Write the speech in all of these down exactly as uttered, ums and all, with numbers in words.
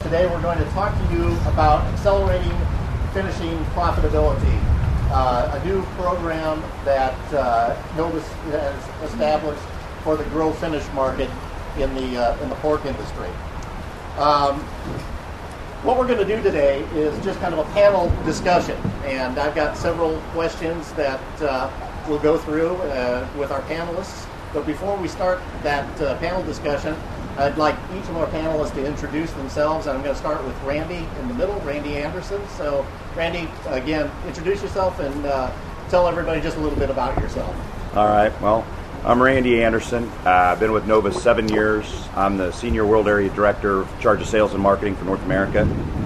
today we're going to talk to you about accelerating finishing profitability, uh, a new program that uh, Novus has established for the grow finish market in the uh, in the pork industry. Um, what we're going to do today is just kind of a panel discussion, and I've got several questions that uh, we'll go through uh, with our panelists. But before we start that uh, panel discussion, I'd like each of our panelists to introduce themselves, and I'm going to start with Randy in the middle, Randy Anderson. So, Randy, again, introduce yourself and uh, tell everybody just a little bit about yourself. All right. Well, I'm Randy Anderson. Uh, I've been with Novus seven years. I'm the Senior World Area Director, in charge of Sales and Marketing for North America.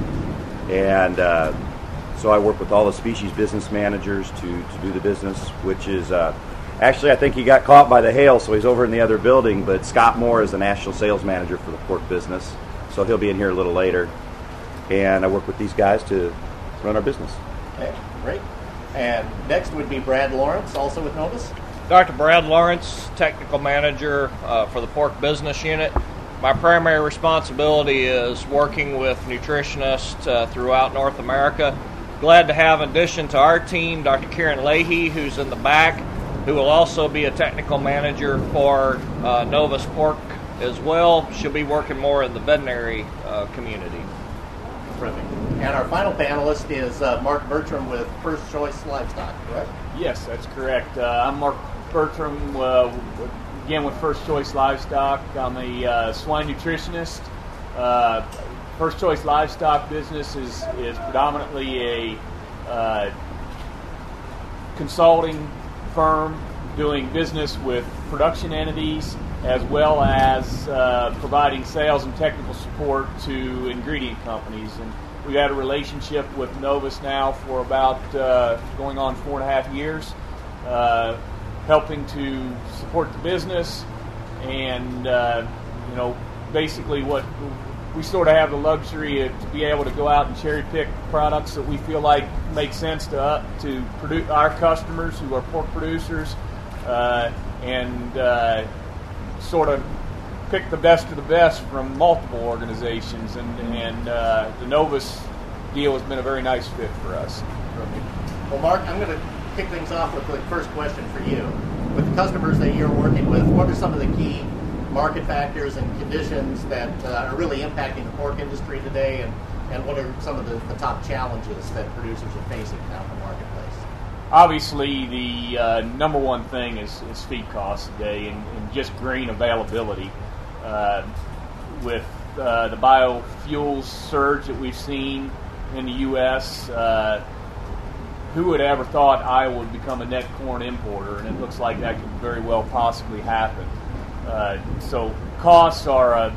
And uh, so I work with all the species business managers to, to do the business, which is... Uh, Actually, I think he got caught by the hail, so he's over in the other building, but Scott Moore is the National Sales Manager for the pork business, so he'll be in here a little later. And I work with these guys to run our business. Okay, great. And next would be Brad Lawrence, also with Novus. Doctor Brad Lawrence, Technical Manager uh, for the Pork Business Unit. My primary responsibility is working with nutritionists uh, throughout North America. Glad to have, in addition to our team, Doctor Karen Leahy, who's in the back, who will also be a technical manager for uh, Novus Pork as well. She'll be working more in the veterinary uh, community. Terrific. And our final panelist is uh, Mark Bertram with First Choice Livestock, correct? Yes, that's correct. Uh, I'm Mark Bertram, uh, again with First Choice Livestock. I'm a uh, swine nutritionist. Uh, First Choice Livestock business is, is predominantly a uh, consulting firm doing business with production entities as well as uh, providing sales and technical support to ingredient companies. And we've had a relationship with Novus now for about uh, going on four and a half years, uh, helping to support the business and, uh, you know, basically what we sort of have the luxury of, to be able to go out and cherry pick products that we feel like make sense to uh, to produce our customers who are pork producers, uh, and uh, sort of pick the best of the best from multiple organizations. And and uh, the Novus deal has been a very nice fit for us. Well, Mark, I'm going to kick things off with the first question for you. With the customers that you're working with, what are some of the key market factors and conditions that uh, are really impacting the pork industry today, and, and what are some of the, the top challenges that producers are facing out in the marketplace? Obviously, the uh, number one thing is, is feed costs today, and, and just grain availability. Uh, with uh, the biofuels surge that we've seen in the U S, uh, who would have ever thought Iowa would become a net corn importer, and it looks like that could very well possibly happen. Uh, so costs are uh,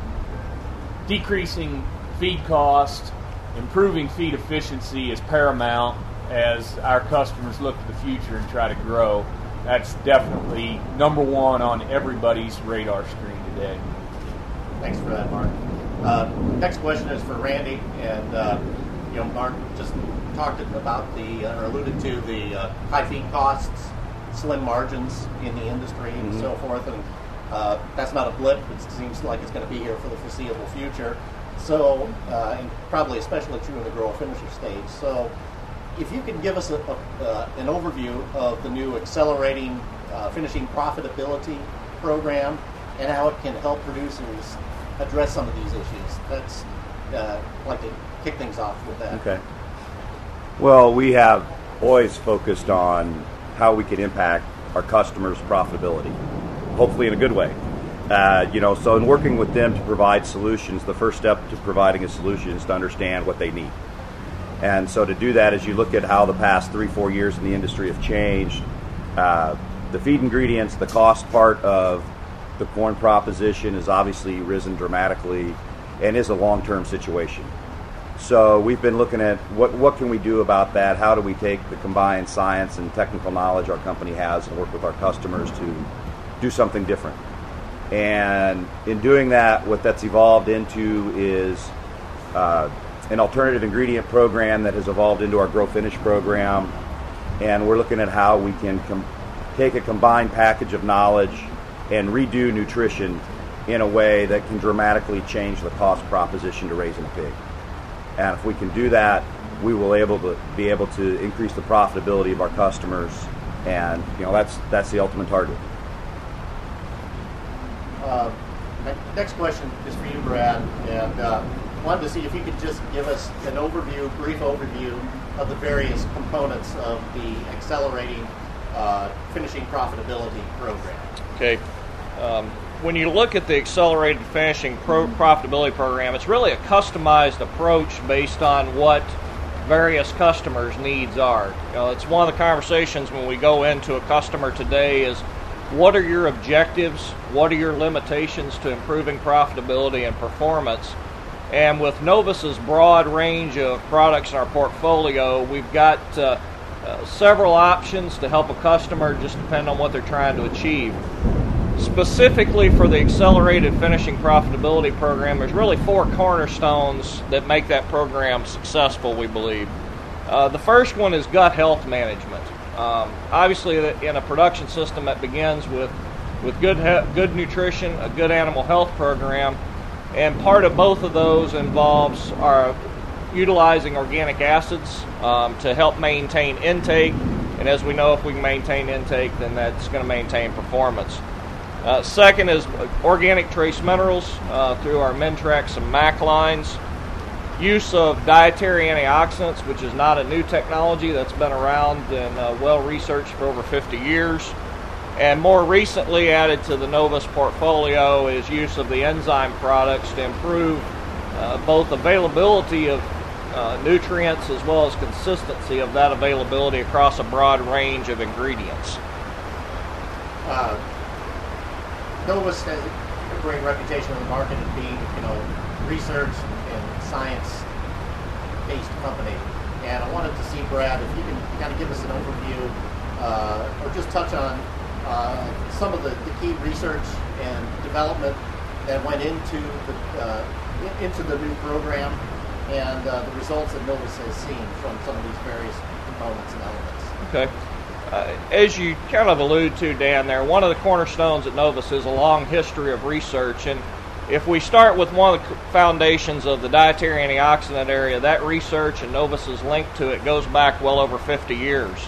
decreasing feed cost, improving feed efficiency is paramount as our customers look to the future and try to grow. That's definitely number one on everybody's radar screen today. Thanks for that, Mark. Uh, next question is for Randy, and uh, you know, Mark just talked about the uh, or alluded to the uh, high feed costs, slim margins in the industry, and mm-hmm. so forth, and Uh, that's not a blip. It seems like it's going to be here for the foreseeable future. So, uh, and probably especially true in the grower finisher stage. So, if you can give us a, a, uh, an overview of the new Accelerating uh, Finishing Profitability program and how it can help producers address some of these issues, that's uh, I'd like to kick things off with that. Okay. Well, we have always focused on how we can impact our customers' profitability, hopefully in a good way. Uh, you know, so in working with them to provide solutions, the first step to providing a solution is to understand what they need. And so to do that, as you look at how the past three, four years in the industry have changed, uh, the feed ingredients, the cost part of the corn proposition has obviously risen dramatically and is a long-term situation. So we've been looking at what what can we do about that? How do we take the combined science and technical knowledge our company has and work with our customers to do something different? And in doing that, what that's evolved into is uh, an alternative ingredient program that has evolved into our Grow Finish program. And we're looking at how we can com- take a combined package of knowledge and redo nutrition in a way that can dramatically change the cost proposition to raising a pig. And if we can do that, we will able to be able to increase the profitability of our customers, and you know that's that's the ultimate target. Uh, next question is for you, Brad, and uh, wanted to see if you could just give us an overview, brief overview of the various components of the Accelerating uh, Finishing Profitability Program. Okay. Um, when you look at the Accelerated Finishing Pro- Profitability Program, it's really a customized approach based on what various customers' needs are. You know, it's one of the conversations when we go into a customer today is, what are your objectives? What are your limitations to improving profitability and performance? And with Novus's broad range of products in our portfolio, we've got uh, uh, several options to help a customer just depend on what they're trying to achieve. Specifically for the Accelerated Finishing Profitability Program, there's really four cornerstones that make that program successful, we believe. Uh, the first one is gut health management. Um, obviously, in a production system that begins with, with good, he- good nutrition, a good animal health program, and part of both of those involves our utilizing organic acids um, to help maintain intake. And as we know, if we can maintain intake, then that's going to maintain performance. Uh, second is organic trace minerals uh, through our Mentrax and Mac lines. Use of dietary antioxidants, which is not a new technology, that's been around and uh, well researched for over fifty years. And more recently added to the Novus portfolio is use of the enzyme products to improve uh, both availability of uh, nutrients as well as consistency of that availability across a broad range of ingredients. Uh, Novus has a great reputation in the market as being, you know, research and science-based company. And I wanted to see, Brad, if you can kind of give us an overview uh, or just touch on uh, some of the, the key research and development that went into the uh, into the new program and uh, the results that Novus has seen from some of these various components and elements. Okay. Uh, as you kind of alluded to, Dan, there, one of the cornerstones at Novus is a long history of research. And if we start with one of the foundations of the dietary antioxidant area, that research and Novus's link to it goes back well over fifty years.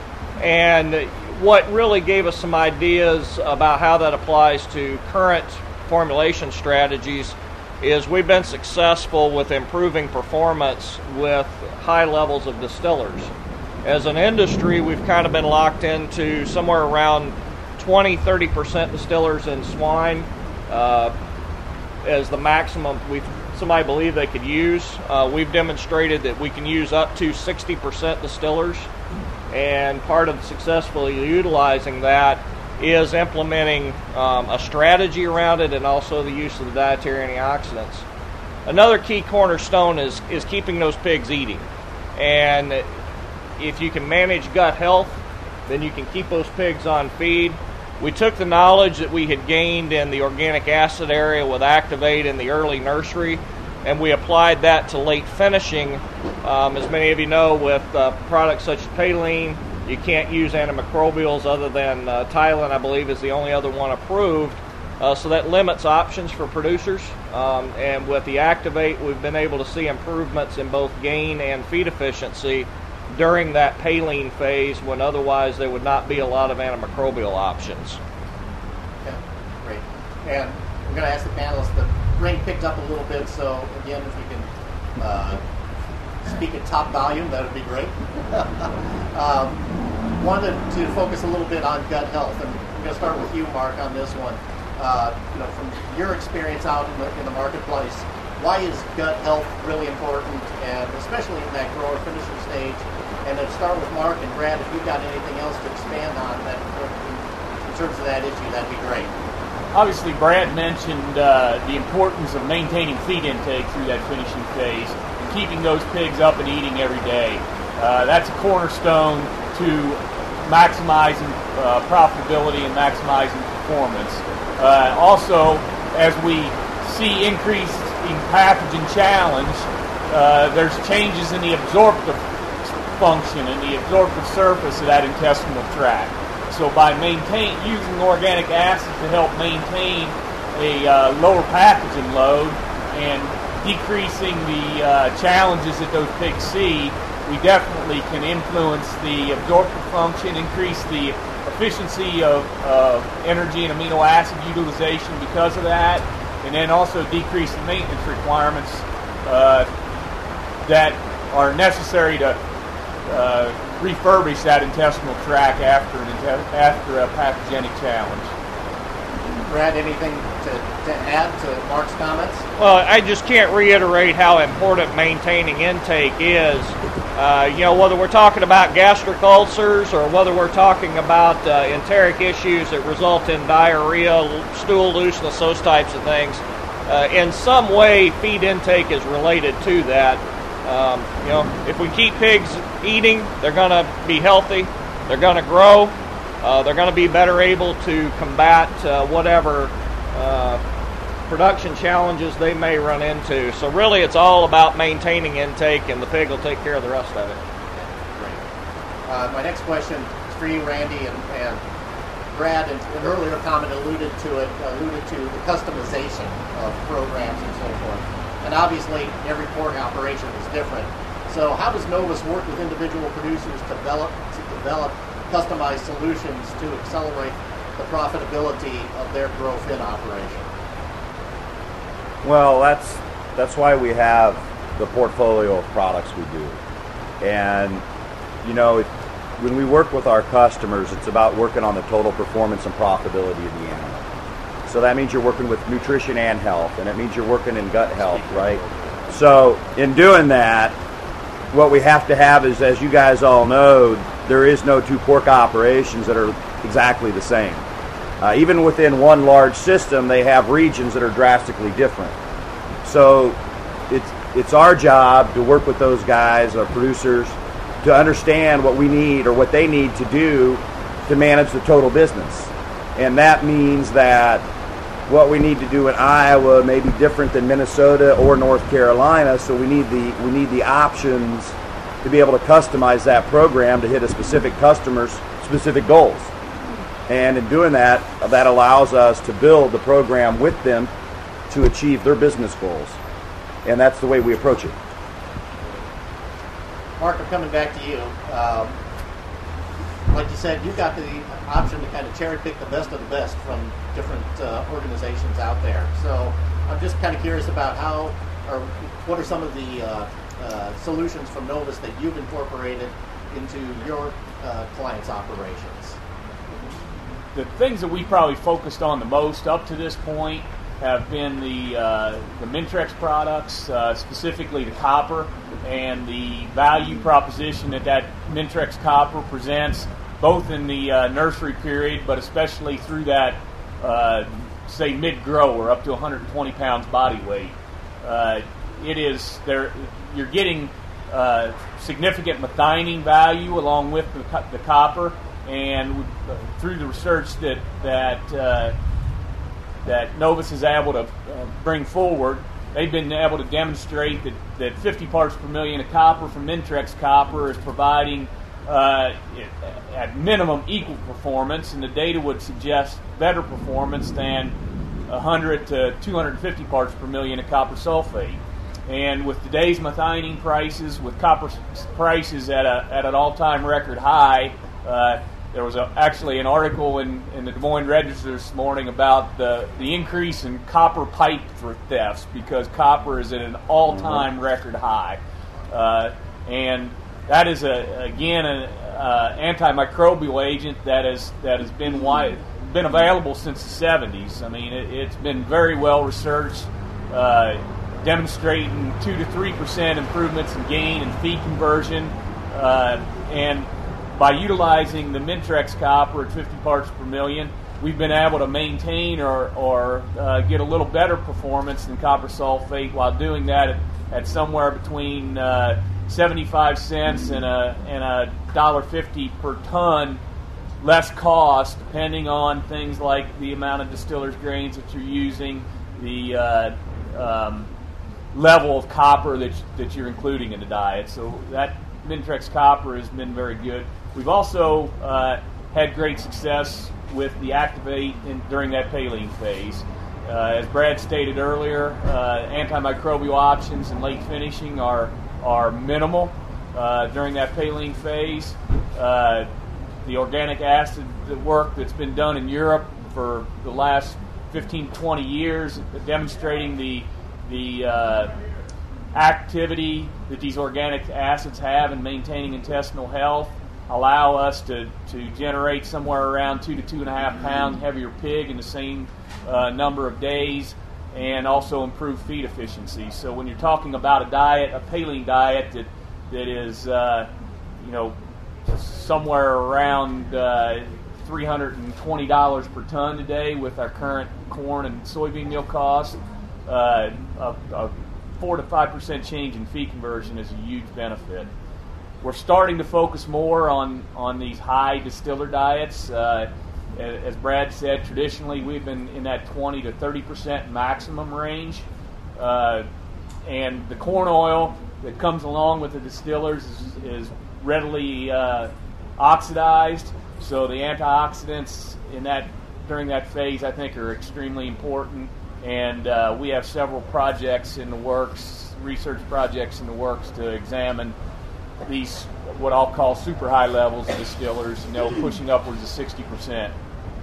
And what really gave us some ideas about how that applies to current formulation strategies is we've been successful with improving performance with high levels of distillers. As an industry, we've kind of been locked into somewhere around twenty, thirty percent distillers in swine uh, as the maximum we've somebody believed they could use. Uh, we've demonstrated that we can use up to sixty percent distillers, and part of successfully utilizing that is implementing um, a strategy around it and also the use of the dietary antioxidants. Another key cornerstone is, is keeping those pigs eating. And if you can manage gut health, then you can keep those pigs on feed. We took the knowledge that we had gained in the organic acid area with Activate in the early nursery, and we applied that to late finishing. Um, as many of you know, with uh, products such as Paline, you can't use antimicrobials other than uh, Tylen, I believe, is the only other one approved. Uh, so that limits options for producers. Um, and with the Activate, we've been able to see improvements in both gain and feed efficiency during that Paline phase when otherwise there would not be a lot of antimicrobial options. Okay, great. And I'm going to ask the panelists, the ring picked up a little bit, so again, if you can uh, speak at top volume, that would be great. um, wanted to focus a little bit on gut health, and I'm going to start with you, Mark, on this one. Uh, you know, from your experience out in the, in the marketplace, why is gut health really important, and especially in that grower finisher stage? And then start with Mark and Brad, if you've got anything else to expand on that in terms of that issue, that'd be great. Obviously, Brad mentioned uh, the importance of maintaining feed intake through that finishing phase and keeping those pigs up and eating every day. Uh, that's a cornerstone to maximizing uh, profitability and maximizing performance. Uh, also, as we see increased in pathogen challenge, uh, there's changes in the absorptive function and the absorptive surface of that intestinal tract. So by maintain using organic acid to help maintain a uh, lower pathogen load and decreasing the uh, challenges that those pigs see, we definitely can influence the absorptive function, increase the efficiency of uh, energy and amino acid utilization because of that, and then also decrease the maintenance requirements uh, that are necessary to uh, refurbish that intestinal tract after an inte- after a pathogenic challenge. Brad, anything to, to add to Mark's comments? Well, I just can't reiterate how important maintaining intake is. Uh, you know, whether we're talking about gastric ulcers or whether we're talking about uh, enteric issues that result in diarrhea, stool looseness, those types of things, uh, in some way feed intake is related to that. Um, you know, if we keep pigs eating, they're going to be healthy, they're going to grow, uh, they're going to be better able to combat uh, whatever uh, production challenges they may run into. So really it's all about maintaining intake, and the pig will take care of the rest of it. Great. Uh, my next question is for you, Randy, and, and Brad, in an earlier comment alluded to it, alluded to the customization of programs and so forth. And obviously every pork operation is different. So how does Novus work with individual producers to develop, to develop customized solutions to accelerate the profitability of their grow-fin operation? Well, that's that's why we have the portfolio of products we do. And, you know, it, when we work with our customers, it's about working on the total performance and profitability of the animal. So that means you're working with nutrition and health, and it means you're working in gut health, right? So in doing that, what we have to have is, as you guys all know, there is no two pork operations that are exactly the same. Uh, even within one large system, they have regions that are drastically different. So it's it's our job to work with those guys, our producers, to understand what we need or what they need to do to manage the total business. And that means that what we need to do in Iowa may be different than Minnesota or North Carolina, so we need the we need the options to be able to customize that program to hit a specific customer's specific goals. And in doing that, that allows us to build the program with them to achieve their business goals. And that's the way we approach it. Mark, I'm coming back to you. Um, like you said, you've got the option to kind of cherry pick the best of the best from different uh, organizations out there. So I'm just kind of curious about how, or what are some of the uh, uh, solutions from Novus that you've incorporated into your uh, clients' operations? The things that we probably focused on the most up to this point have been the uh, the Mintrex products, uh, specifically the copper, and the value proposition that that Mintrex copper presents, both in the uh, nursery period, but especially through that, uh, say, mid-grower, up to one hundred twenty pounds body weight. Uh, it is there. You're getting uh, significant methionine value along with the, co- the copper. And uh, through the research that that uh, that Novus is able to uh, bring forward, they've been able to demonstrate that, that fifty parts per million of copper from Mintrex copper is providing uh, at minimum equal performance, and the data would suggest better performance than one hundred to two hundred fifty parts per million of copper sulfate. And with today's methionine prices, with copper prices at a at an all-time record high. Uh, There was a, actually an article in, in the Des Moines Register this morning about the, the increase in copper pipe thefts because copper is at an all-time mm-hmm. record high. Uh, and that is, a, again, an uh, antimicrobial agent that, is, that has been wide, been available since the seventies. I mean, it, it's been very well researched, uh, demonstrating two to three percent improvements in gain and feed conversion. Uh, and By utilizing the Mintrex copper at fifty parts per million, we've been able to maintain or, or uh, get a little better performance than copper sulfate while doing that at, at somewhere between uh, seventy-five cents and a and a one dollar fifty per ton less cost, depending on things like the amount of distiller's grains that you're using, the uh, um, level of copper that that you're including in the diet. So that Mintrex copper has been very good. We've also uh, had great success with the Activate in, during that paling phase. Uh, as Brad stated earlier, uh, antimicrobial options in late finishing are are minimal uh, during that paling phase. Uh, the organic acid work that's been done in Europe for the last fifteen, twenty years, demonstrating the the uh, activity that these organic acids have in maintaining intestinal health, allow us to, to generate somewhere around two to two and a half pound heavier pig in the same uh, number of days, and also improve feed efficiency. So when you're talking about a diet, a paling diet that that is uh, you know somewhere around uh, three hundred twenty dollars per ton today with our current corn and soybean meal costs, uh, a, a four to five percent change in feed conversion is a huge benefit. We're starting to focus more on, on these high distiller diets. Uh, as Brad said, traditionally we've been in that twenty to thirty percent maximum range. Uh, and the corn oil that comes along with the distillers is, is readily uh, oxidized. So the antioxidants in that during that phase, I think, are extremely important. And uh, we have several projects in the works, research projects in the works to examine these, what I'll call super high levels of distillers, you know, pushing upwards of sixty percent.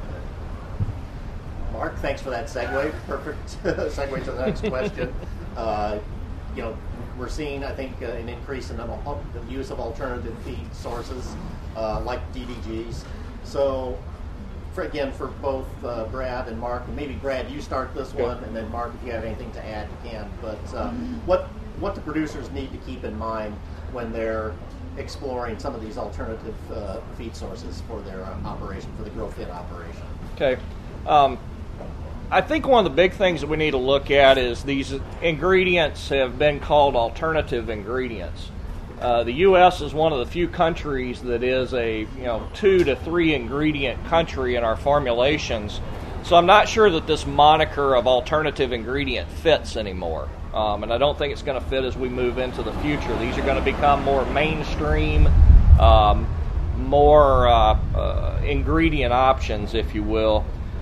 Mark, thanks for that segue. Perfect segue to the next question. Uh, you know, we're seeing, I think, uh, an increase in the, the use of alternative feed sources uh, like D D Gs. So, for, again, for both uh, Brad and Mark, and maybe Brad, you start this one, and then Mark, if you have anything to add, you can. But uh, what what the producers need to keep in mind when they're exploring some of these alternative uh, feed sources for their uh, operation, for the GrowFit operation. Okay. Um, I think one of the big things that we need to look at is these ingredients have been called alternative ingredients. Uh, the U S is one of the few countries that is a you know two to three ingredient country in our formulations. So I'm not sure that this moniker of alternative ingredient fits anymore. Um, and I don't think it's going to fit as we move into the future. These are going to become more mainstream, um, more uh, uh, ingredient options, if you will.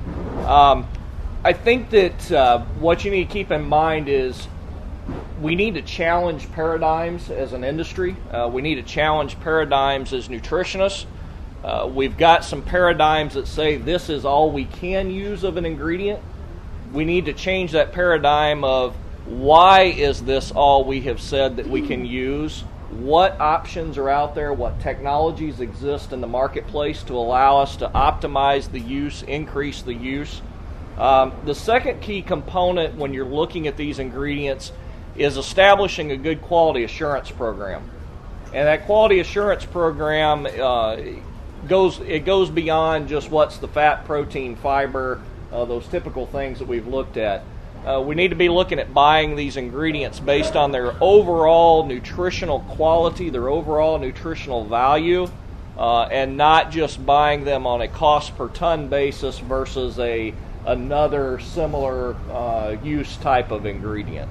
Um, I think that uh, what you need to keep in mind is we need to challenge paradigms as an industry. Uh, we need to challenge paradigms as nutritionists. Uh, we've got some paradigms that say this is all we can use of an ingredient. We need to change that paradigm of why is this all we have said that we can use? What options are out there? What technologies exist in the marketplace to allow us to optimize the use, increase the use? Um, the second key component when you're looking at these ingredients is establishing a good quality assurance program. And that quality assurance program uh, goes it goes beyond just what's the fat, protein, fiber, uh, those typical things that we've looked at. Uh, we need to be looking at buying these ingredients based on their overall nutritional quality, their overall nutritional value, uh, and not just buying them on a cost per ton basis versus a another similar uh, use type of ingredient.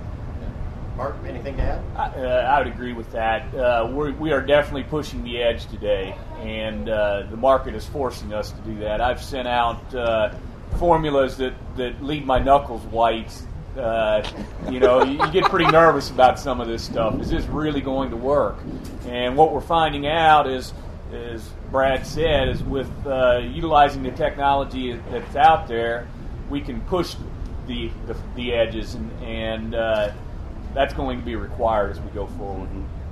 Mark, anything to add? I, uh, I would agree with that. Uh, we're, we are definitely pushing the edge today, and uh, the market is forcing us to do that. I've sent out uh, formulas that, that leave my knuckles white. Uh, you know, you, you get pretty nervous about some of this stuff. Is this really going to work? And what we're finding out is, as Brad said, is with uh, utilizing the technology that's out there, we can push the the, the edges, and, and uh, that's going to be required as we go forward.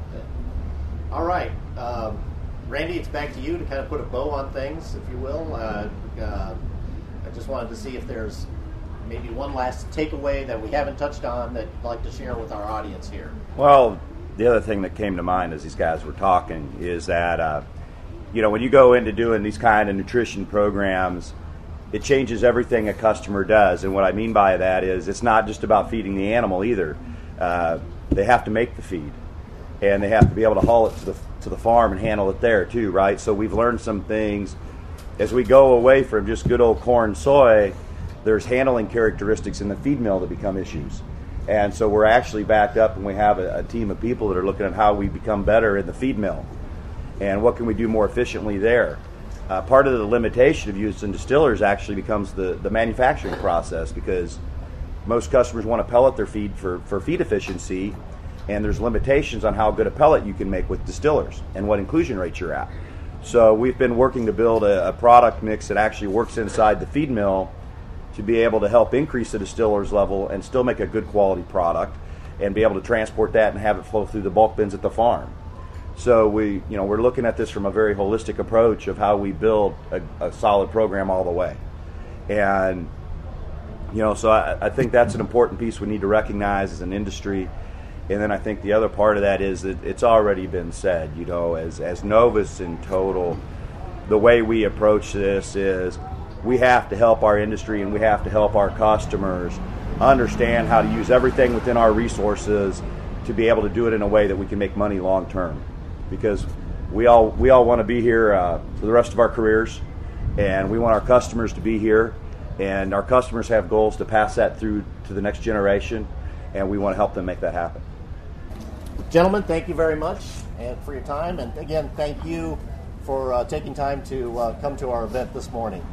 Mm-hmm. All right. Um, Randy, it's back to you to kind of put a bow on things, if you will. Uh, uh, I just wanted to see if there's maybe one last takeaway that we haven't touched on that you'd like to share with our audience here. Well, the other thing that came to mind as these guys were talking is that, uh, you know, when you go into doing these kind of nutrition programs, it changes everything a customer does. And what I mean by that is it's not just about feeding the animal either. Uh, they have to make the feed, and they have to be able to haul it to the to the farm and handle it there too, right? So we've learned some things as we go away from just good old corn, soy. There's handling characteristics in the feed mill that become issues, and so we're actually backed up, and we have a, a team of people that are looking at how we become better in the feed mill, and what can we do more efficiently there. uh, part of the limitation of using distillers actually becomes the, the manufacturing process, because most customers want to pellet their feed for, for feed efficiency, and there's limitations on how good a pellet you can make with distillers and what inclusion rates you're at. So we've been working to build a, a product mix that actually works inside the feed mill to be able to help increase the distiller's level and still make a good quality product, and be able to transport that and have it flow through the bulk bins at the farm. So we, you know, we're looking at this from a very holistic approach of how we build a, a solid program all the way. And, you know, so I, I think that's an important piece we need to recognize as an industry. And then I think the other part of that is that it's already been said, you know, as, as Novus in total, the way we approach this is we have to help our industry and we have to help our customers understand how to use everything within our resources to be able to do it in a way that we can make money long term. Because we all we all want to be here uh, for the rest of our careers, and we want our customers to be here, and our customers have goals to pass that through to the next generation, and we want to help them make that happen. Gentlemen, thank you very much and for your time, and again, thank you for uh, taking time to uh, come to our event this morning.